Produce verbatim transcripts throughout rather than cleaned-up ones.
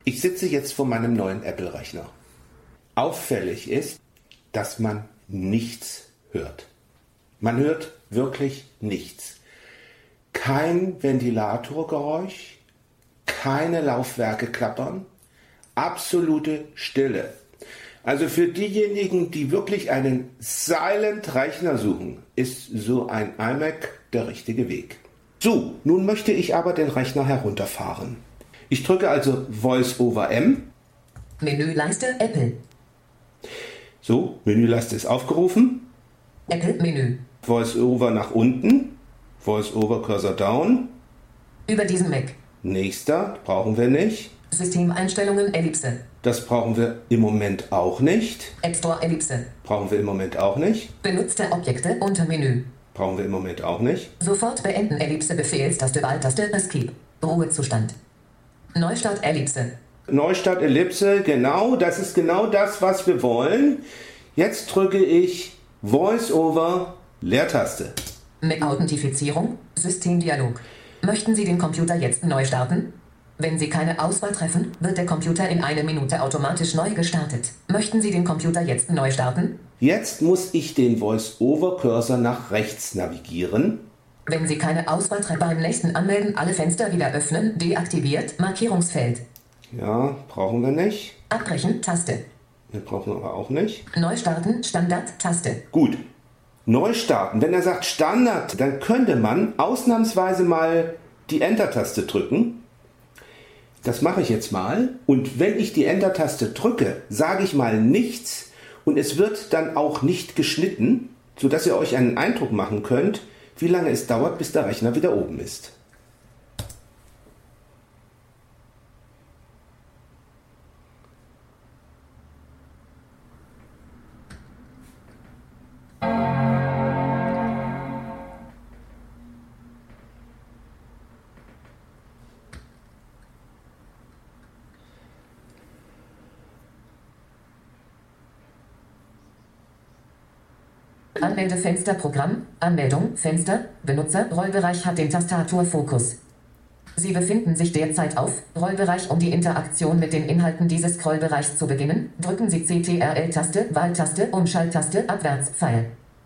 Ich sitze jetzt vor meinem neuen Apple-Rechner. Auffällig ist, dass man nichts hört. Man hört wirklich nichts. Kein Ventilatorgeräusch, keine Laufwerke klappern, absolute Stille. Also für diejenigen, die wirklich einen Silent-Rechner suchen, ist so ein iMac der richtige Weg. So, nun möchte ich aber den Rechner herunterfahren. Ich drücke also Voice over M. Menüleiste Apple. So, Menüleiste ist aufgerufen. Apple Menü. Voice over nach unten. Voice over Cursor down. Über diesen Mac. Nächster, brauchen wir nicht. Systemeinstellungen Ellipse. Das brauchen wir im Moment auch nicht. App Store Ellipse. Brauchen wir im Moment auch nicht. Benutzte Objekte unter Menü. Brauchen wir im Moment auch nicht. Sofort beenden Ellipse Befehlstaste Wahltaste Escape. Ruhezustand. Neustart Ellipse. Neustart Ellipse, genau, das ist genau das, was wir wollen. Jetzt drücke ich Voice over Leertaste. Mit Authentifizierung, Systemdialog. Möchten Sie den Computer jetzt neu starten? Wenn Sie keine Auswahl treffen, wird der Computer in einer Minute automatisch neu gestartet. Möchten Sie den Computer jetzt neu starten? Jetzt muss ich den Voice-over-Cursor nach rechts navigieren. Wenn Sie keine Auswahl treffen, beim nächsten Anmelden alle Fenster wieder öffnen, deaktiviert, Markierungsfeld. Ja, brauchen wir nicht. Abbrechen, Taste. Wir brauchen aber auch nicht. Neu starten, Standard, Taste. Gut. Neu starten. Wenn er sagt Standard, dann könnte man ausnahmsweise mal die Enter-Taste drücken. Das mache ich jetzt mal. Und wenn ich die Enter-Taste drücke, sage ich mal nichts und es wird dann auch nicht geschnitten, sodass ihr euch einen Eindruck machen könnt, wie lange es dauert, bis der Rechner wieder oben ist. Anmeldefenster Programm, Anmeldung, Fenster, Benutzer, Rollbereich hat den Tastaturfokus. Sie befinden sich derzeit auf Rollbereich. Um die Interaktion mit den Inhalten dieses Scrollbereichs zu beginnen, drücken Sie C T R L-Taste, Wahltaste, Umschalttaste, Abwärtspfeil.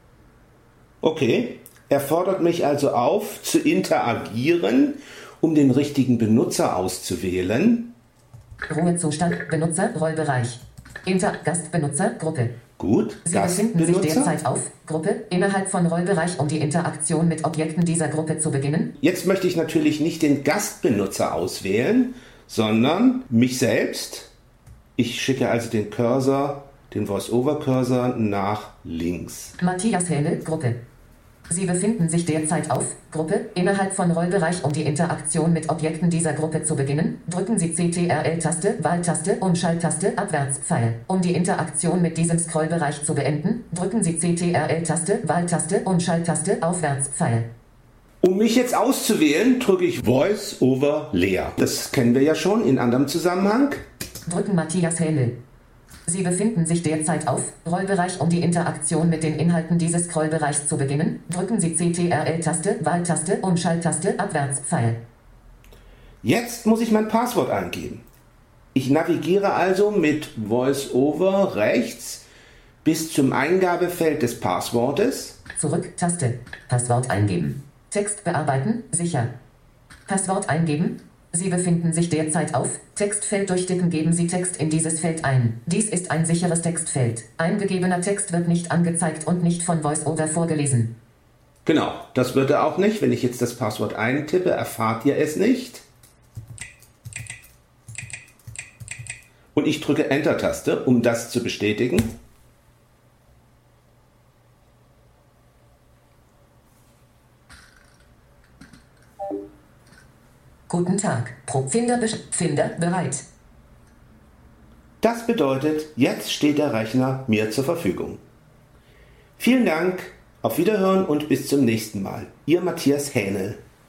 Okay, er fordert mich also auf, zu interagieren, um den richtigen Benutzer auszuwählen. Ruhezustand, Benutzer, Rollbereich. Inter, Gastbenutzer, Gruppe. Gut, Sie befinden sich derzeit auf Gruppe innerhalb von Rollbereich, um die Interaktion mit Objekten dieser Gruppe zu beginnen. Jetzt möchte ich natürlich nicht den Gastbenutzer auswählen, sondern mich selbst. Ich schicke also den Cursor, den Voice-over-Cursor nach links. Matthias Hähnel, Gruppe. Sie befinden sich derzeit auf Gruppe innerhalb von Rollbereich. Um die Interaktion mit Objekten dieser Gruppe zu beginnen, drücken Sie C T R L-Taste, Wahltaste, Umschalttaste, Abwärtspfeil. Um die Interaktion mit diesem Scrollbereich zu beenden, drücken Sie C T R L-Taste, Wahltaste, Umschalttaste, Aufwärtspfeil. Um mich jetzt auszuwählen, drücke ich Voice over Leer. Das kennen wir ja schon in anderem Zusammenhang. Drücken Matthias Hähnel. Sie befinden sich derzeit auf Rollbereich. Um die Interaktion mit den Inhalten dieses Scrollbereichs zu beginnen, drücken Sie C T R L-Taste, Wahltaste, Umschalttaste, Abwärtspfeil. Jetzt muss ich mein Passwort eingeben. Ich navigiere also mit Voice-over rechts bis zum Eingabefeld des Passwortes. Zurück, Taste. Passwort eingeben. Text bearbeiten, sicher. Passwort eingeben. Sie befinden sich derzeit auf Textfeld. Durchtippen geben Sie Text in dieses Feld ein. Dies ist ein sicheres Textfeld. Eingegebener Text wird nicht angezeigt und nicht von VoiceOver vorgelesen. Genau, das wird er auch nicht. Wenn ich jetzt das Passwort eintippe, erfahrt ihr es nicht. Und ich drücke Enter-Taste, um das zu bestätigen. Guten Tag, Finder, Finder bereit. Das bedeutet, jetzt steht der Rechner mir zur Verfügung. Vielen Dank, auf Wiederhören und bis zum nächsten Mal. Ihr Matthias Hähnel.